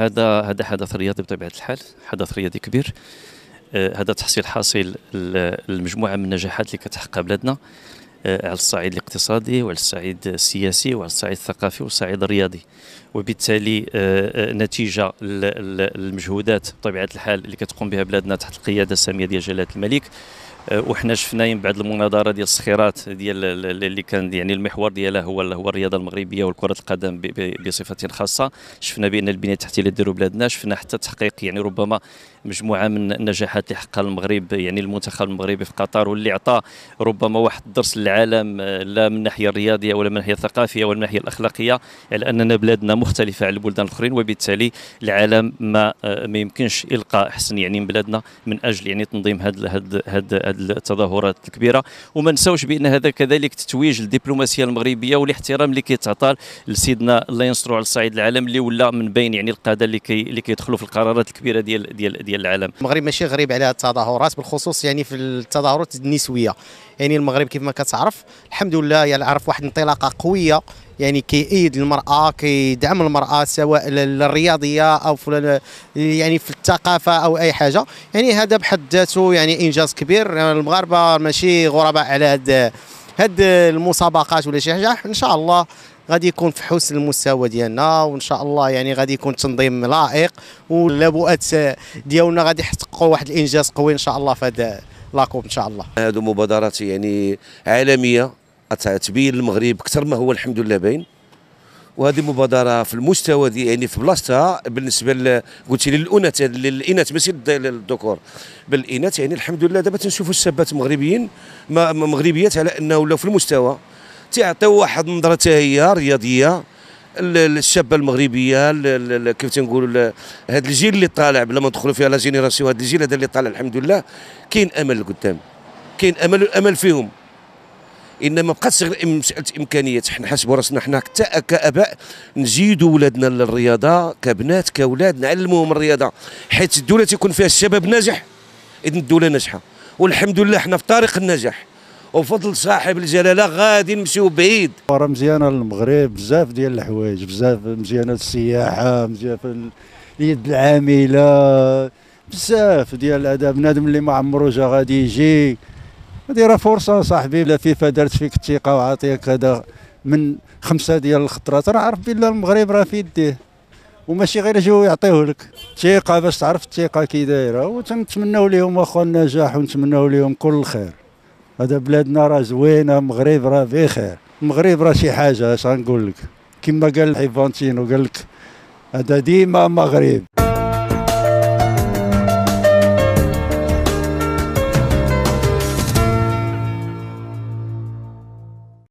هذا حدث رياضي بطبيعة الحال، حدث رياضي كبير. هذا تحصيل حاصل المجموعة من النجاحات اللي كتحققها بلادنا على الصعيد الاقتصادي وعلى الصعيد السياسي وعلى الصعيد الثقافي والصعيد الرياضي، وبالتالي نتيجة المجهودات بطبيعة الحال اللي كتقوم بها بلادنا تحت القيادة السامية ديال جلالة الملك. وحنا شفنا من بعد المناظره ديال الصخيرات ديال اللي كان يعني المحور ديالها هو الرياضه المغربيه والكره القدم بصفه خاصه. شفنا بان البنيه التحتيه اللي داروا بلادنا، شفنا حتى تحقيق يعني ربما مجموعه من النجاحات اللي حققها المغرب، يعني المنتخب المغربي في قطر، واللي عطى ربما واحد الدرس للعالم، لا من الناحيه الرياضيه ولا من الناحيه الثقافيه ولا من الناحيه الاخلاقيه، على اننا بلادنا مختلفه على البلدان الاخرين، وبالتالي العالم ما يمكنش القاء احسن يعني من بلادنا من اجل يعني تنظيم هذه التظاهرات الكبيره. وما نساوش بان هذا كذلك تتويج للدبلوماسيه المغربيه والاحترام اللي كيتعطى لسيدنا الله ينصرو على الصعيد العالم، اللي ولا من بين يعني القاده اللي كيدخلوا في القرارات الكبيره ديال العالم. المغرب ماشي غريب على التظاهرات، بالخصوص يعني في التظاهرات النسويه. يعني المغرب كيف ما كتعرف الحمد لله يعني عرف واحد الانطلاقه قويه، يعني كيأيد المرأة، كيدعم المرأة سواء الرياضية أو يعني في الثقافة أو أي حاجة. يعني هذا بحد ذاته يعني إنجاز كبير. يعني المغاربة ماشي غرباء على هاد المسابقات ولا شي حاجة. إن شاء الله غادي يكون في حسن المستوى ديالنا، وإن شاء الله يعني غادي يكون تنظيم لائق، واللابؤات ديالنا غادي يحققوا واحد الإنجاز قوي إن شاء الله في هذا لاكوب إن شاء الله. هذو مبادرات يعني عالمية تبين المغرب اكثر ما هو الحمد لله باين، وهذه مبادره في المستوى دي يعني في بلاصتها بالنسبه قلت لي للاناث ماشي للذكور، بالاناث يعني الحمد لله. دابا تنشوفوا الشابات المغربيين مغربيات على انه ولاو في المستوى، تعطيو واحد النظره حتى هي رياضيه الشابه المغربيه. كيف تنقولوا هذا الجيل اللي طالع بلا ما ندخلوا فيها لا جينيراسيون، هذا الجيل هذا اللي طالع الحمد لله كاين امل قدام، كاين امل فيهم. انما بقاتش غير مساله امكانيات. حنا حاسبوا راسنا حنا حتى كاباء نزيدوا ولادنا للرياضه، كبنات كاولاد نعلموهم الرياضه، حيت الدوله تيكون فيها الشباب ناجح اذن الدوله ناجحه. والحمد لله حنا في طريق النجاح، وبفضل صاحب الجلاله غادي نمشيو بعيد. راه مزيانه للمغرب بزاف ديال الحوايج، بزاف مزيانه للسياحه، مزيانه اليد العامله، بزاف ديال هذا. بنادم اللي ما عمرو جا غادي يجي، هذه راه فرصه صاحبي. لا فيفا دارت فيك الثقه وعطيك هذا من 5 ديال الخطرات، راه عرف بالله المغرب راه في يديه، وماشي غير يجيو يعطيوه لك ثقه باش تعرف الثقه كي دايره. وتنتمناو لهم واخا النجاح ونتمناو لهم كل الخير. هذا بلادنا راه زوينه، المغرب راه بخير، المغرب راه شي حاجه. اش غنقول لك، كما قال حيفانتينو قال لك هذا ديما مغرب.